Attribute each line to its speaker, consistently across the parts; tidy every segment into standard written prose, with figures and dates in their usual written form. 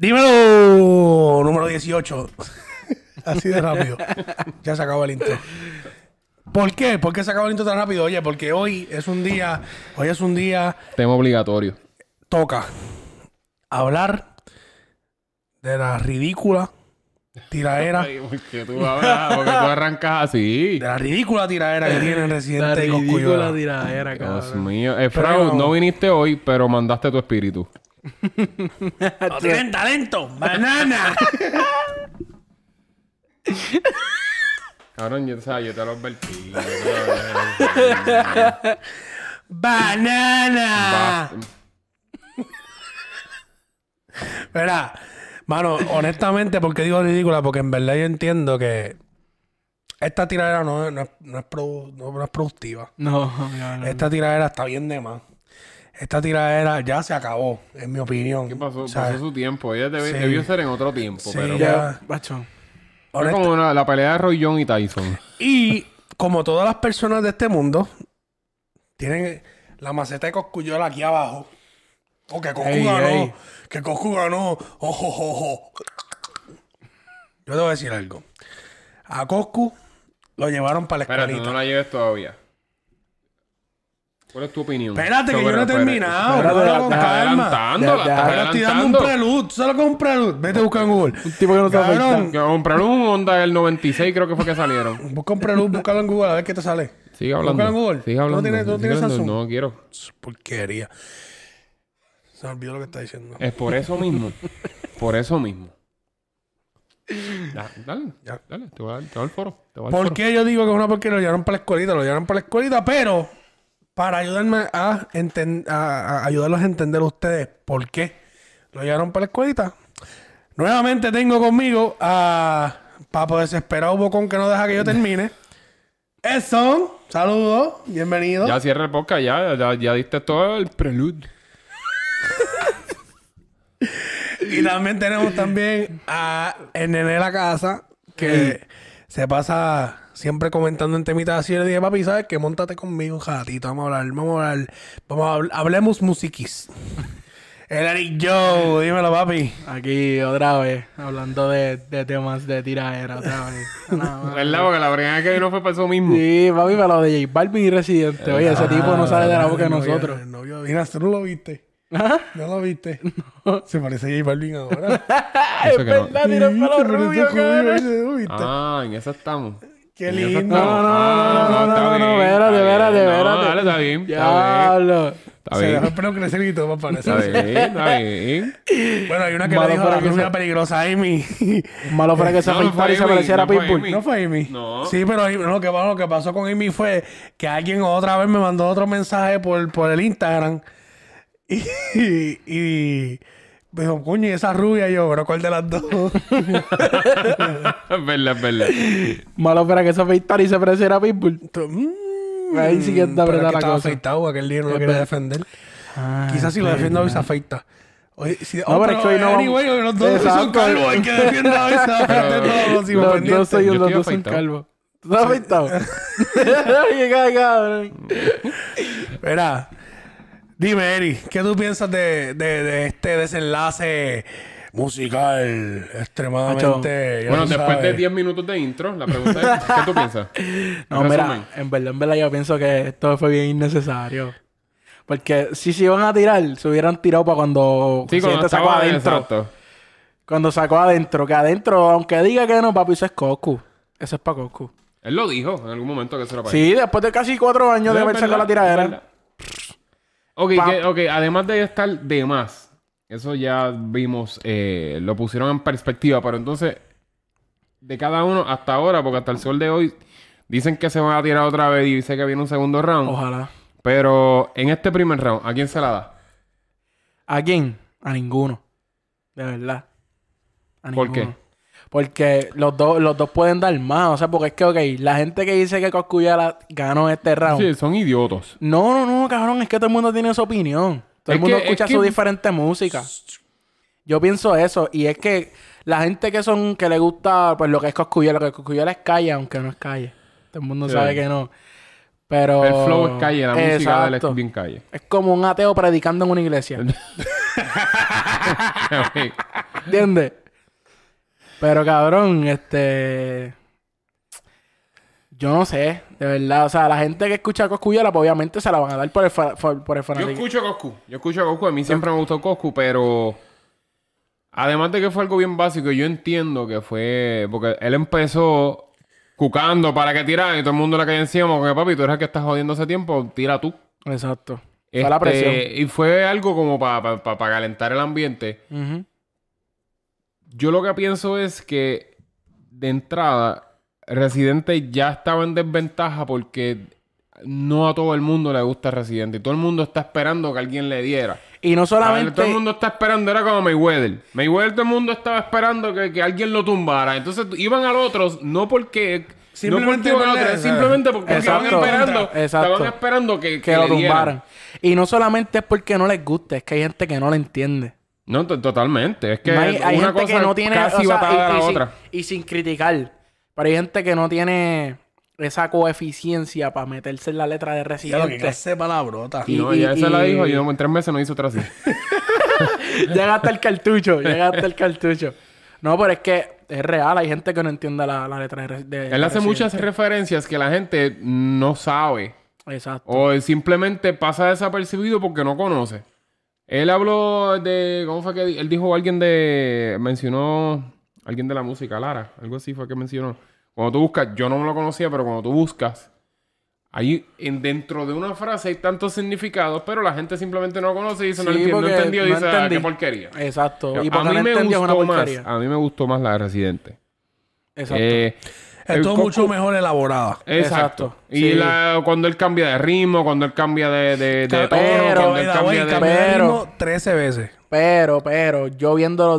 Speaker 1: Dímelo, número 18. Así de rápido. Ya se acabó el intro. ¿Por qué? ¿Por qué se acabó el intro tan rápido? Oye, porque hoy es un día...
Speaker 2: Tema obligatorio.
Speaker 1: Toca hablar de la ridícula tiradera.
Speaker 2: Ay, porque tú arrancas así.
Speaker 1: De la ridícula tiradera que tiene Residente y Cosculluela.
Speaker 3: La tiradera, cabrón.
Speaker 2: Dios mío. Fraud, no viniste hoy, pero mandaste tu espíritu.
Speaker 1: ¡No tienen talento! ¡Banana!
Speaker 2: Cabrón, yo te lo advertí.
Speaker 1: ¡Banana! Verá, mano, honestamente, ¿por qué digo ridícula? Porque en verdad yo entiendo que esta tiradera no es productiva.
Speaker 3: No.
Speaker 1: Esta tiradera está bien de más. Esta tiradera ya se acabó, en mi opinión.
Speaker 2: ¿Qué pasó?
Speaker 1: ¿Sabes?
Speaker 2: Pasó su tiempo. Ella
Speaker 1: Sí.
Speaker 2: debió ser en otro tiempo.
Speaker 1: Sí,
Speaker 2: pero
Speaker 1: ya.
Speaker 3: Bacho.
Speaker 2: fue como la pelea de Roy Jones y Tyson.
Speaker 1: Y como todas las personas de este mundo, tienen la maceta de Cosculluela aquí abajo. O que Coscu ganó.
Speaker 3: ey.
Speaker 1: Que Coscu ganó. Ojo, ojo. Yo te voy a decir algo. A Coscu lo llevaron para la
Speaker 2: Espérate,
Speaker 1: escuelita.
Speaker 2: no la lleves todavía. ¿Cuál es tu opinión?
Speaker 1: Espérate, que yo no he terminado.
Speaker 3: Espérate,
Speaker 1: Cógelo con
Speaker 2: Estás
Speaker 1: calma.
Speaker 2: adelantando, la estás
Speaker 1: Pero estoy dando un
Speaker 2: adelantando.
Speaker 1: prelude. ¿Sabes lo que es un prelude? Vete a buscar en Google.
Speaker 3: Un tipo que no sabe
Speaker 1: Cabrón.
Speaker 2: Que compraron un Honda del 96, creo que fue que salieron.
Speaker 1: Busca un prelude, búscalo en Google a ver qué te sale.
Speaker 2: Sigue hablando.
Speaker 1: Búscalo en Google.
Speaker 2: Sigue hablando.
Speaker 1: ¿Tú no
Speaker 2: Sigue
Speaker 1: tienes
Speaker 2: hablando.
Speaker 1: Samsung?
Speaker 2: No quiero.
Speaker 1: Porquería. Se me olvidó lo que está diciendo.
Speaker 2: Es por eso mismo. Por eso mismo. Dale.
Speaker 1: Ya.
Speaker 2: Dale. Te voy a dar el foro.
Speaker 1: ¿Por qué yo digo que es una porquería? Lo llevaron para la escuelita. Lo llevaron para la escuelita, pero para ayudarme a ayudarlos a entender a ustedes por qué lo llevaron para la escuelita. Nuevamente tengo conmigo a Papo Desesperado Bocón, que no deja que yo termine. Edson, saludos, bienvenido.
Speaker 2: Ya cierra el podcast. Ya diste todo el prelude.
Speaker 1: Y también tenemos también a el nene de la casa, que se pasa siempre comentando en temitas así. Le dije, papi, ¿sabes qué? Móntate conmigo un ratito. Vamos a hablar. Hablemos musiquis. El Eric Joe, dímelo, papi.
Speaker 3: Aquí otra vez, hablando de temas de tiradera otra vez.
Speaker 2: ¿Verdad? Porque la primera vez que vino fue para eso mismo.
Speaker 3: Sí, papi, para lo de J Balvin y Residente. Oye, ese tipo no sale de la boca de nosotros.
Speaker 1: El novio, mira, tú no lo viste.
Speaker 3: ¿Ah?
Speaker 1: ¿No lo viste? Se parece a J Balvin ahora.
Speaker 2: Eso
Speaker 3: Es
Speaker 2: que no.
Speaker 3: verdad, tiene el pelo
Speaker 1: Se parece
Speaker 3: rubio,
Speaker 1: a Julio,
Speaker 3: cabrón.
Speaker 1: ¿lo viste?
Speaker 2: Ah, en eso estamos.
Speaker 1: Qué
Speaker 2: En eso
Speaker 1: lindo.
Speaker 2: estamos.
Speaker 3: No,
Speaker 2: Está bien,
Speaker 3: espérate.
Speaker 2: No, dale, está bien. Está bien.
Speaker 3: Diablo.
Speaker 2: Está
Speaker 1: Se dejó
Speaker 2: bien.
Speaker 1: el pelo crecer y todo para
Speaker 2: Está
Speaker 1: parecer.
Speaker 2: bien. Está bien.
Speaker 1: Bueno, hay una que
Speaker 3: Malo
Speaker 1: le dijo a
Speaker 3: para
Speaker 1: la
Speaker 3: que
Speaker 1: rubia
Speaker 3: sea-
Speaker 1: peligrosa Amy.
Speaker 3: Malo fuera que se
Speaker 2: No, no
Speaker 3: afeitara y
Speaker 2: fue
Speaker 3: se
Speaker 2: Amy,
Speaker 3: pareciera a
Speaker 2: no fue
Speaker 3: Pitbull.
Speaker 2: Amy.
Speaker 1: ¿No fue Amy?
Speaker 2: No.
Speaker 1: Sí, pero lo que pasó con Amy fue que alguien otra vez me mandó otro mensaje por el Instagram. Y me dijo, coño, y esa rubia. Y yo, pero ¿cuál de las dos?
Speaker 2: Es verdad, es verdad.
Speaker 3: Malo fuera que se afeitara y se pareciera a Pitbull. Ahí sí que está
Speaker 1: pero es
Speaker 3: apretada
Speaker 1: que
Speaker 3: la
Speaker 1: estaba
Speaker 3: cosa.
Speaker 1: afeitado, aquel día no lo
Speaker 3: Es
Speaker 1: quería
Speaker 3: verdad.
Speaker 1: defender.
Speaker 3: Ah,
Speaker 1: Quizás si lo defiendo hoy se afeita. Oye, si,
Speaker 3: No, pero es que hoy no vamos-
Speaker 1: anyway, hoy los dos son
Speaker 3: Exacto.
Speaker 1: calvos. Hay que defender hoy. Se afeiten todos los próximos
Speaker 3: Los
Speaker 1: pendientes.
Speaker 3: dos soy
Speaker 2: Yo
Speaker 3: los
Speaker 2: estoy
Speaker 3: dos son
Speaker 2: afeitado.
Speaker 3: calvos. ¿Tú estás afeitado? Ay, cabrón.
Speaker 1: Verá, dime, Eri, ¿qué tú piensas de este desenlace musical extremadamente... ya
Speaker 2: Bueno,
Speaker 1: tú
Speaker 2: después de
Speaker 1: sabes?
Speaker 2: 10 minutos de intro, la pregunta es, ¿qué tú piensas?
Speaker 3: No, mira, en verdad yo pienso que esto fue bien innecesario. Porque si se iban a tirar, se hubieran tirado para cuando
Speaker 2: Sí, cuando
Speaker 3: Residente sacó
Speaker 2: estaba
Speaker 3: adentro.
Speaker 2: exacto.
Speaker 3: Cuando sacó adentro. Que adentro, aunque diga que no, papi, eso es Coscu. Eso es para Coscu.
Speaker 2: Él lo dijo en algún momento que se lo para
Speaker 3: Sí, después de casi 4 años de haber sacado la tiradera.
Speaker 2: Ok,
Speaker 3: Pa-
Speaker 2: además de estar de más, eso ya vimos, lo pusieron en perspectiva, pero entonces, de cada uno hasta ahora, porque hasta el sol de hoy, dicen que se van a tirar otra vez y dice que viene un segundo round.
Speaker 3: Ojalá.
Speaker 2: Pero en este primer round, ¿a quién se la da?
Speaker 3: ¿A quién? A ninguno. De verdad. A
Speaker 2: ¿Por
Speaker 3: ninguno.
Speaker 2: qué?
Speaker 3: Porque los dos pueden dar más. O sea, porque es que, ok, la gente que dice que Cosculluela ganó este round.
Speaker 2: Sí, son idiotos.
Speaker 3: No, cabrón, es que todo el mundo tiene su opinión. Todo el
Speaker 2: Es
Speaker 3: mundo
Speaker 2: que-
Speaker 3: escucha
Speaker 2: es que-
Speaker 3: su diferente música. Yo pienso eso. Y es que la gente que le gusta, pues lo que es Cosculluela es calle, aunque no es calle. Todo el mundo
Speaker 2: Sí.
Speaker 3: sabe que no. Pero...
Speaker 2: El flow es calle, la música de él
Speaker 3: Exacto.
Speaker 2: es bien calle.
Speaker 3: Es como un ateo predicando en una iglesia. ¿Entiendes? Pero cabrón, yo no sé, de verdad. O sea, la gente que escucha a Cosculluela, pues obviamente se la van a dar por el
Speaker 2: Yo
Speaker 3: fanático.
Speaker 2: escucho a Coscu. A mí siempre me gustó Coscu, pero... Además de que fue algo bien básico, yo entiendo que fue... Porque él empezó cucando para que tirara y todo el mundo le caía encima. Porque, papi, tú eres el que estás jodiendo hace tiempo, tira tú.
Speaker 3: Exacto. Fue la presión.
Speaker 2: Y fue algo como para calentar el ambiente.
Speaker 3: Ujú.
Speaker 2: Yo lo que pienso es que, de entrada, Residente ya estaba en desventaja porque no a todo el mundo le gusta Residente. Y todo el mundo está esperando que alguien le diera.
Speaker 3: Y no solamente...
Speaker 2: Todo el mundo está esperando, era como Mayweather. Mayweather, todo el mundo estaba esperando que alguien lo tumbara. Entonces iban a los otros, no porque...
Speaker 1: Simplemente
Speaker 2: no porque iban a
Speaker 1: por
Speaker 2: otros, simplemente porque estaban
Speaker 3: Exacto.
Speaker 2: esperando,
Speaker 3: Exacto.
Speaker 2: estaban esperando que
Speaker 3: que lo
Speaker 2: le dieran.
Speaker 3: tumbaran. Y no solamente es porque no les guste, es que hay gente que no lo entiende.
Speaker 2: No, totalmente. Es que
Speaker 3: No hay
Speaker 2: una
Speaker 3: gente
Speaker 2: cosa
Speaker 3: que no tiene...
Speaker 2: casi
Speaker 3: o sea,
Speaker 2: batada a la
Speaker 3: sin,
Speaker 2: otra.
Speaker 3: y sin criticar. Pero hay gente que no tiene esa coeficiencia para meterse en la letra de
Speaker 1: Ya lo que
Speaker 3: Residente.
Speaker 1: clase palabrota.
Speaker 2: Y no, ya se la dijo y no, en 3 meses no hizo otra así.
Speaker 3: Llegaste al cartucho, llegaste al cartucho. No, pero es que es real, hay gente que no entiende la letra de
Speaker 2: Él hace
Speaker 3: Residente.
Speaker 2: muchas referencias que la gente no sabe.
Speaker 3: Exacto.
Speaker 2: O simplemente pasa desapercibido porque no conoce. Él habló de... ¿Cómo fue que él dijo? Mencionó... Alguien de la música, Lara. Algo así fue que mencionó. Cuando tú buscas... Yo no me lo conocía, pero cuando tú buscas... Ahí dentro de una frase hay tantos significados, pero la gente simplemente no conoce y dice,
Speaker 3: Sí,
Speaker 2: no entiendo, no
Speaker 3: porque
Speaker 2: entendió y
Speaker 3: no
Speaker 2: dice,
Speaker 3: entendí.
Speaker 2: qué porquería.
Speaker 3: Exacto. Y
Speaker 2: A
Speaker 3: porque
Speaker 2: mí
Speaker 3: no
Speaker 2: me
Speaker 3: entendió es una
Speaker 2: gustó más.
Speaker 3: porquería.
Speaker 2: A mí me gustó más la de Residente.
Speaker 3: Exacto.
Speaker 1: Esto es mucho mejor elaborada.
Speaker 2: Exacto.
Speaker 3: Exacto.
Speaker 2: Y
Speaker 3: Sí.
Speaker 2: cuando él cambia de ritmo, cuando él cambia de tono,
Speaker 3: Pero,
Speaker 2: cuando él cambia de...
Speaker 1: Cambié de
Speaker 3: Pero-
Speaker 1: ritmo 13 veces.
Speaker 3: Pero, yo viéndolo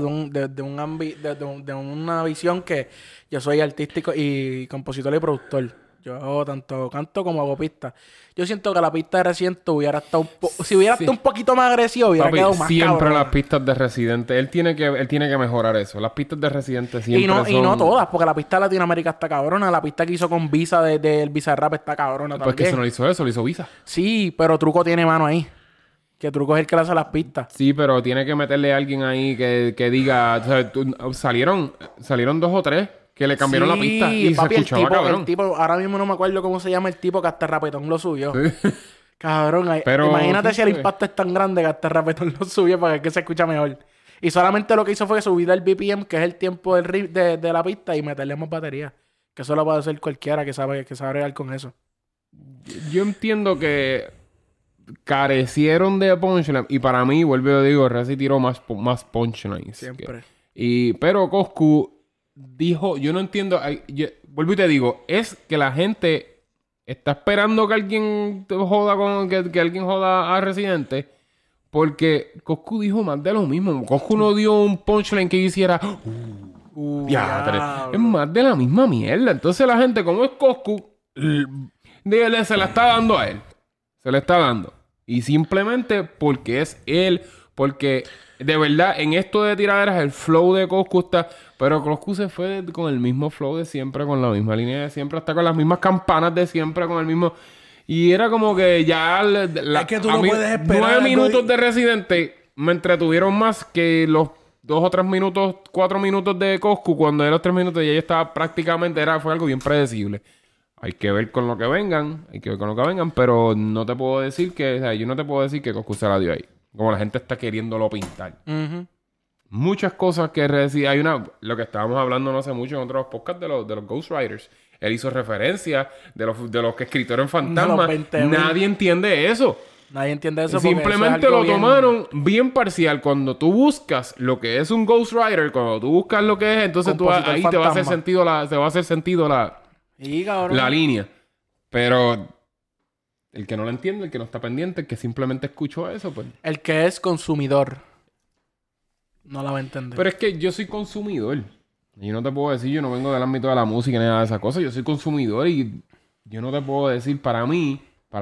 Speaker 3: de una visión que yo soy artístico y compositor y productor. Yo tanto canto como hago pistas. Yo siento que la pista de Residente hubiera estado si hubiera estado un poquito más agresivo, hubiera
Speaker 2: Papi,
Speaker 3: quedado más
Speaker 2: siempre
Speaker 3: cabrón.
Speaker 2: las pistas de Residente. Él tiene que mejorar eso. Las pistas de Residente siempre
Speaker 3: Y no,
Speaker 2: son...
Speaker 3: y no todas, porque la pista de Latinoamérica está cabrona. La pista que hizo con Visa del Bizarrap está cabrona
Speaker 2: Pues que
Speaker 3: también.
Speaker 2: eso no lo hizo eso, lo hizo Visa.
Speaker 3: Sí, pero Truco tiene mano ahí. Que Truco es el que le hace las pistas.
Speaker 2: Sí, pero tiene que meterle a alguien ahí que diga... O sea, salieron 2 o 3 que le cambiaron la pista y
Speaker 3: papi,
Speaker 2: se escuchaba cabrón.
Speaker 3: el tipo, ahora mismo no me acuerdo cómo se llama el tipo que hasta Rapetón lo subió. Cabrón,
Speaker 2: Pero,
Speaker 3: imagínate
Speaker 2: sí,
Speaker 3: si el
Speaker 2: pues.
Speaker 3: impacto es tan grande que hasta Rapetón lo subió para que se escucha mejor. Y solamente lo que hizo fue subir el BPM, que es el tiempo de la pista, y meterle más batería. Que eso lo puede hacer cualquiera que sabe bregar con eso.
Speaker 2: Yo entiendo que carecieron de punchline. Y para mí, vuelvo y lo digo, Resi tiró más punchlines.
Speaker 3: Siempre.
Speaker 2: Pero Coscu dijo, yo no entiendo, vuelvo y te digo, es que la gente está esperando que alguien joda que alguien joda a Residente, porque Coscu dijo más de lo mismo. Coscu no dio un punchline que hiciera,
Speaker 3: Diablo.
Speaker 2: es más de la misma mierda. Entonces la gente, como es Coscu, se la está dando a él. Se le está dando. Y simplemente porque es él, porque de verdad, en esto de tiraderas, el flow de Coscu está... Pero Coscu se fue con el mismo flow de siempre, con la misma línea de siempre, hasta con las mismas campanas de siempre, con el mismo... Y era como que ya...
Speaker 1: Es que tú no puedes esperar
Speaker 2: 9
Speaker 1: algo
Speaker 2: minutos de Residente me entretuvieron más que los 2 o 3 minutos, 4 minutos de Coscu, cuando de los 3 minutos ya estaba prácticamente... Fue algo bien predecible. Hay que ver con lo que vengan, pero no te puedo decir que... O sea, yo no te puedo decir que Coscu se la dio ahí. Como la gente está queriéndolo pintar.
Speaker 3: Ujú.
Speaker 2: Muchas cosas que hay lo que estábamos hablando no hace mucho en otros podcasts de los Ghostwriters. Él hizo referencia de los que escritores en Fantasma.
Speaker 3: De los 20.000.
Speaker 2: Nadie entiende eso.
Speaker 3: Nadie entiende eso porque
Speaker 2: Simplemente
Speaker 3: eso es algo
Speaker 2: lo tomaron bien parcial. Cuando tú buscas lo que es un Ghostwriter, cuando tú buscas lo que es, entonces
Speaker 3: Compositor
Speaker 2: ahí te va a hacer
Speaker 3: fantasma.
Speaker 2: sentido
Speaker 3: Sí, cabrón.
Speaker 2: la línea. Pero el que no lo entiende, el que no está pendiente, el que simplemente escuchó eso, pues...
Speaker 3: El que es consumidor no la va a entender.
Speaker 2: Pero es que yo soy consumidor. Y no te puedo decir, yo no vengo del ámbito de la música ni nada de esas cosas. Yo soy consumidor y yo no te puedo decir, para mí,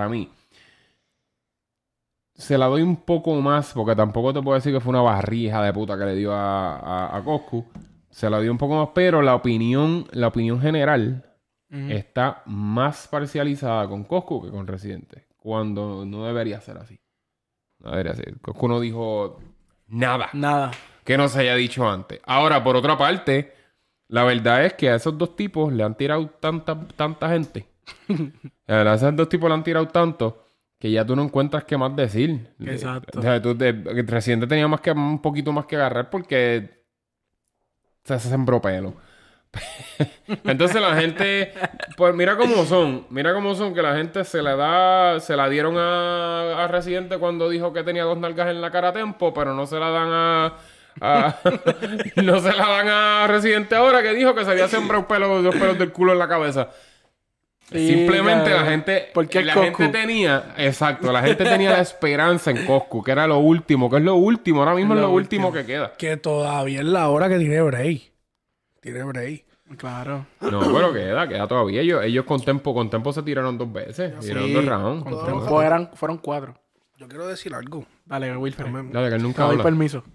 Speaker 2: se la doy un poco más, porque tampoco te puedo decir que fue una barrija de puta que le dio a Coscu. Se la dio un poco más, pero la opinión general
Speaker 3: Ujú.
Speaker 2: está más parcializada con Coscu que con Residente. Cuando no debería ser así. No debería ser. Coscu no dijo...
Speaker 3: Nada.
Speaker 2: que no se haya dicho antes. Ahora, por otra parte, la verdad es que a esos dos tipos le han tirado tanta gente. La verdad, a esos dos tipos le han tirado tanto que ya tú no encuentras qué más decir.
Speaker 3: Exacto.
Speaker 2: O sea, el Residente tenía un poquito más que agarrar porque se sembró pelo. Entonces la gente, pues mira cómo son que la gente se la dieron a Residente cuando dijo que tenía 2 nalgas en la cara a Tempo, pero no se la dan no se la dan a Residente ahora que dijo que se había sembrado dos pelos del culo en la cabeza.
Speaker 3: Sí,
Speaker 2: Simplemente
Speaker 3: claro.
Speaker 2: la gente,
Speaker 3: Porque es
Speaker 2: la
Speaker 3: Coscu.
Speaker 2: gente tenía, exacto, la gente tenía la esperanza en Coscu, que era lo último, que es lo último, ahora mismo es lo último que queda.
Speaker 1: Que todavía es la hora que tiene break. Tiene break.
Speaker 3: Claro.
Speaker 2: No, pero queda todavía. Ellos con Tempo se tiraron 2 veces. Tiraron 2 rounds.
Speaker 3: Con Tempo fueron 4.
Speaker 1: Yo quiero decir algo.
Speaker 3: Dale, Wilfred.
Speaker 2: Dale, que él nunca
Speaker 3: Te doy
Speaker 2: habla.
Speaker 3: permiso.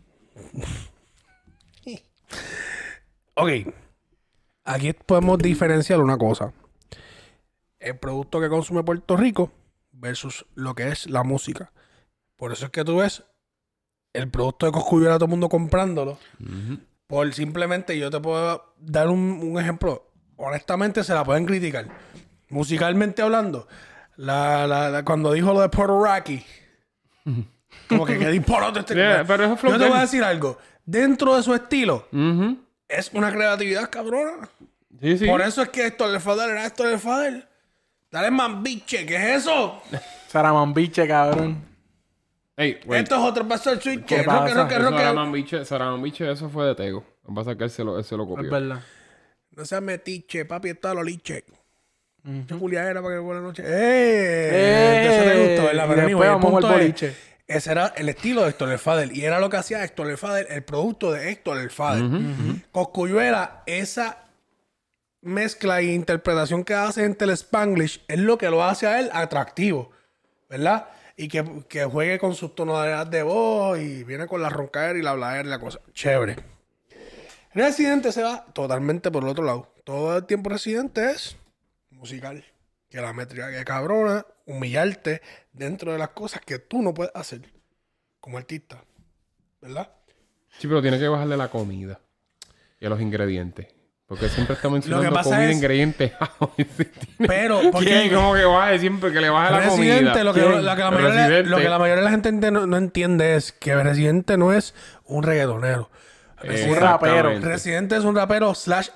Speaker 1: Ok. Aquí podemos diferenciar una cosa. El producto que consume Puerto Rico versus lo que es la música. Por eso es que tú ves el producto de Cosculluela, todo el mundo comprándolo. Por simplemente, yo te puedo dar un ejemplo. Honestamente, se la pueden criticar. Musicalmente hablando, cuando dijo lo de Puerto Rocky, como que qué disparate este.
Speaker 2: Yeah, pero eso es
Speaker 1: Yo te voy
Speaker 2: flow
Speaker 1: a decir algo. Dentro de su estilo,
Speaker 2: Ujú.
Speaker 1: es una creatividad cabrona.
Speaker 2: Sí, sí.
Speaker 1: Por eso es que Héctor el Fader era Héctor el Fader. Dale mambiche, ¿qué es eso?
Speaker 3: Saramambiche, cabrón.
Speaker 2: Ey, wait.
Speaker 1: Esto es otro paso del switch.
Speaker 3: ¿Qué pasa?
Speaker 2: Saramambiche, eso fue de Tego. Lo que pasa es que él se lo copió.
Speaker 3: Es verdad.
Speaker 1: No seas metiche, papi, está lo liche. Julia era para que buena noche. Eso te gustó, ¿verdad?
Speaker 3: Y
Speaker 1: Pero
Speaker 3: después
Speaker 1: anyway, el
Speaker 3: vamos al
Speaker 1: punto es,
Speaker 3: boliche.
Speaker 1: ese era el estilo de Héctor el Fader. Y era lo que hacía Héctor el Fader, el producto de Héctor el Fader. Cosculluela, esa mezcla e interpretación que hace entre el Spanglish es lo que lo hace a él atractivo, ¿verdad? Y que juegue con sus tonalidades de voz y viene con la roncadera y la habladera y la cosa. Chévere. Residente se va totalmente por el otro lado. Todo el tiempo Residente es musical. Que la métrica que es cabrona, humillarte dentro de las cosas que tú no puedes hacer como artista, ¿verdad?
Speaker 2: Sí, pero tiene que bajarle la comida y a los ingredientes. Porque siempre está mencionando
Speaker 1: pasa
Speaker 2: comida,
Speaker 1: es-
Speaker 2: ingredientes.
Speaker 1: Pero, porque
Speaker 2: ¿Cómo que baje siempre que le baje la
Speaker 1: Residente,
Speaker 2: comida?
Speaker 1: lo que
Speaker 2: ¿Quién?
Speaker 1: la
Speaker 2: Residente.
Speaker 1: mayoría de la gente no entiende es que Residente no es un reggaetonero.
Speaker 3: Un rapero.
Speaker 2: Exactamente.
Speaker 1: Residente es un rapero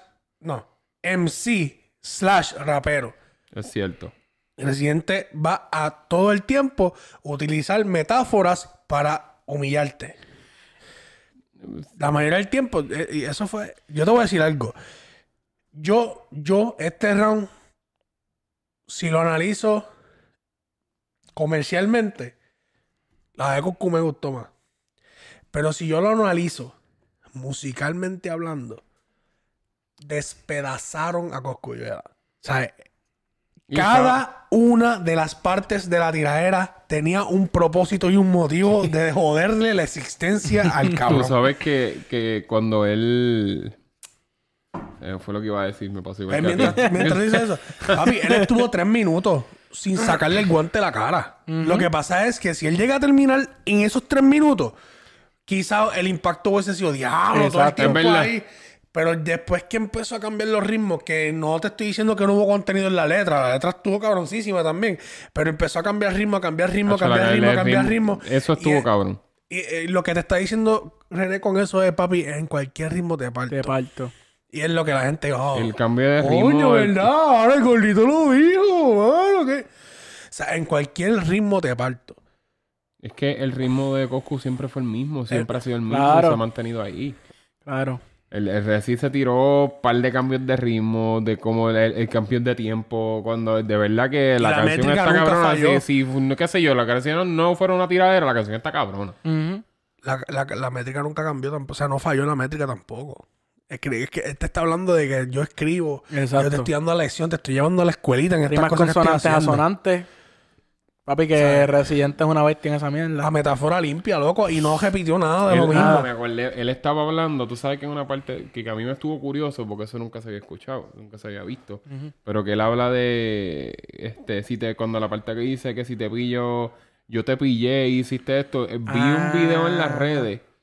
Speaker 1: MC/rapero.
Speaker 2: Es cierto.
Speaker 1: Residente va a todo el tiempo utilizar metáforas para humillarte. La mayoría del tiempo, y eso fue. Yo te voy a decir algo. Este round, si lo analizo comercialmente, la de Coscu me gustó más. Pero si yo lo analizo musicalmente hablando, despedazaron a Cosculluela. O sea,
Speaker 2: Y
Speaker 1: cada una de las partes de la tiradera tenía un propósito y un motivo de joderle la existencia al
Speaker 2: Tú
Speaker 1: cabrón.
Speaker 2: sabes que cuando él... fue lo que iba a decir, me pasó igual que a ti.
Speaker 1: Mientras dice eso, papi, él estuvo 3 minutos sin sacarle el guante a la cara. Lo que pasa es que si él llega a terminar en esos 3 minutos, quizá el impacto hubiese sido diablo todo el
Speaker 3: Exacto,
Speaker 1: tiempo
Speaker 2: es verdad.
Speaker 1: ahí. Pero después que empezó a cambiar los ritmos, que no te estoy diciendo que no hubo contenido en la letra estuvo cabroncísima también, pero empezó a cambiar ritmo, cambiar ritmo.
Speaker 2: Eso estuvo
Speaker 1: Y,
Speaker 2: cabrón.
Speaker 1: Y lo que te está diciendo René con eso es, papi, en cualquier ritmo te parto.
Speaker 3: Te parto.
Speaker 1: Y es lo que la gente... Oh,
Speaker 2: El cambio de ritmo...
Speaker 1: coño, ¿verdad? Ahora el gordito lo dijo, mano, ¿qué? O sea, en cualquier ritmo te parto.
Speaker 2: Es que el ritmo de Coscu siempre fue el mismo. Siempre ha sido el mismo
Speaker 3: claro.
Speaker 2: y se ha mantenido ahí.
Speaker 3: Claro.
Speaker 2: El Reci se tiró un par de cambios de ritmo, de como el campeón de tiempo, cuando de verdad que la
Speaker 1: la
Speaker 2: canción
Speaker 1: métrica
Speaker 2: está
Speaker 1: nunca
Speaker 2: cabrona.
Speaker 1: falló.
Speaker 2: Si, qué sé yo, la canción no fuera una tiradera, la canción está cabrona.
Speaker 3: Ujú.
Speaker 1: La métrica nunca cambió tampoco. O sea, no falló la métrica tampoco. Es que él te está hablando de que yo escribo.
Speaker 3: Exacto.
Speaker 1: Yo te estoy dando la lección, te estoy llevando a la escuelita en estas
Speaker 3: Rimas
Speaker 1: cosas que estoy
Speaker 3: consonantes
Speaker 1: haciendo.
Speaker 3: asonantes. Papi, que Residente es una bestia en esa mierda.
Speaker 1: La metáfora limpia, loco. Y no repitió nada de lo mismo.
Speaker 2: Me acordé, él estaba hablando, tú sabes que en una parte que a mí me estuvo curioso porque eso nunca se había escuchado, nunca se había visto, pero que él habla de cuando la parte que dice que si te pillo, yo te pillé y hiciste esto, vi un video en las redes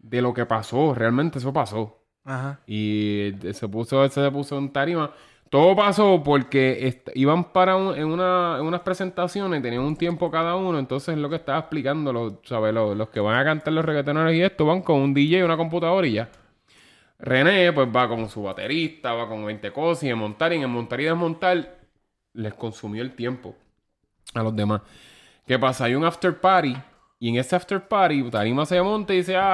Speaker 2: de lo que pasó. Realmente eso pasó.
Speaker 3: Ajá.
Speaker 2: Y se puso en tarima. Todo pasó porque iban en unas presentaciones, tenían un tiempo cada uno. Entonces, lo que estaba explicando, los que van a cantar los reggaetoneros y esto, van con un DJ y una computadora y ya. René, pues va con su baterista, va con 20 cosas y en montar y desmontar les consumió el tiempo a los demás. ¿Qué pasa? Hay un after party y en ese after party Tarima se monta y dice,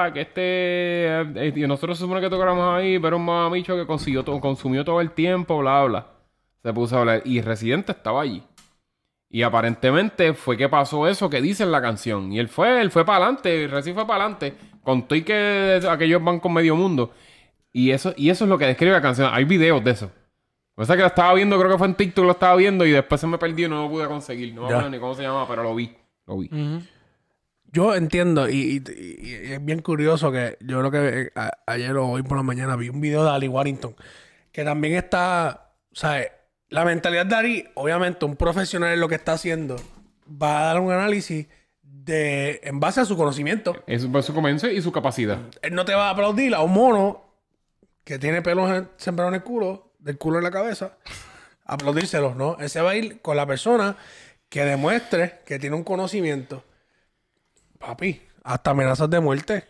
Speaker 2: que y nosotros se supone que tocáramos ahí, pero un mamamicho que consumió todo el tiempo, bla, bla. Se puso a hablar y Residente estaba allí. Y aparentemente fue que pasó eso que dice en la canción. Y él fue para adelante, Reci fue para adelante. Contó y que aquellos van con medio mundo. Y eso es lo que describe la canción. Hay videos de eso. O sea que lo estaba viendo, creo que fue en TikTok, lo estaba viendo y después se me perdió y no lo pude conseguir. No me acuerdo ni cómo se llamaba, pero lo vi.
Speaker 3: Uh-huh.
Speaker 1: Yo entiendo, y es bien curioso que yo creo que ayer o hoy por la mañana vi un video de Ali Warrington, que también está, ¿sabes? La mentalidad de Ali, obviamente, un profesional en lo que está haciendo, va a dar un análisis en base a su conocimiento.
Speaker 2: Eso fue su comienzo y su capacidad.
Speaker 1: Él no te va a aplaudir a un mono que tiene pelos sembrados en el culo, del culo en la cabeza, aplaudírselos, ¿no? Él se va a ir con la persona que demuestre que tiene un conocimiento. Papi, hasta amenazas de muerte.